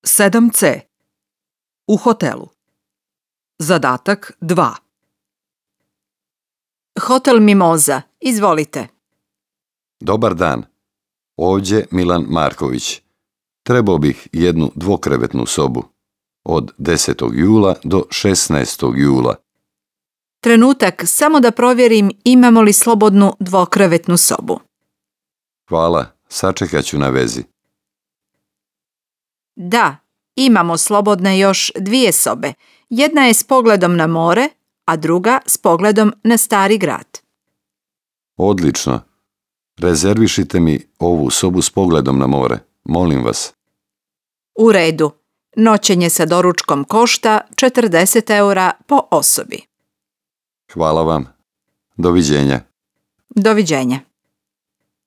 7C. U hotelu. Zadatak 2. Hotel Mimoza, izvolite. Dobar dan. Ovdje Milan Marković. Trebao bih jednu dvokrevetnu sobu. Od 10. jula do 16. jula. Trenutak, samo da provjerim imamo li slobodnu dvokrevetnu sobu. Hvala, sačekat ću na vezi. Da, imamo slobodne još 2 sobe. Jedna je s pogledom na more, a druga s pogledom na Stari grad. Odlično. Rezervišite mi ovu sobu s pogledom na more. Molim vas. U redu. Noćenje sa doručkom košta 40 € po osobi. Hvala vam. Doviđenja. Doviđenja.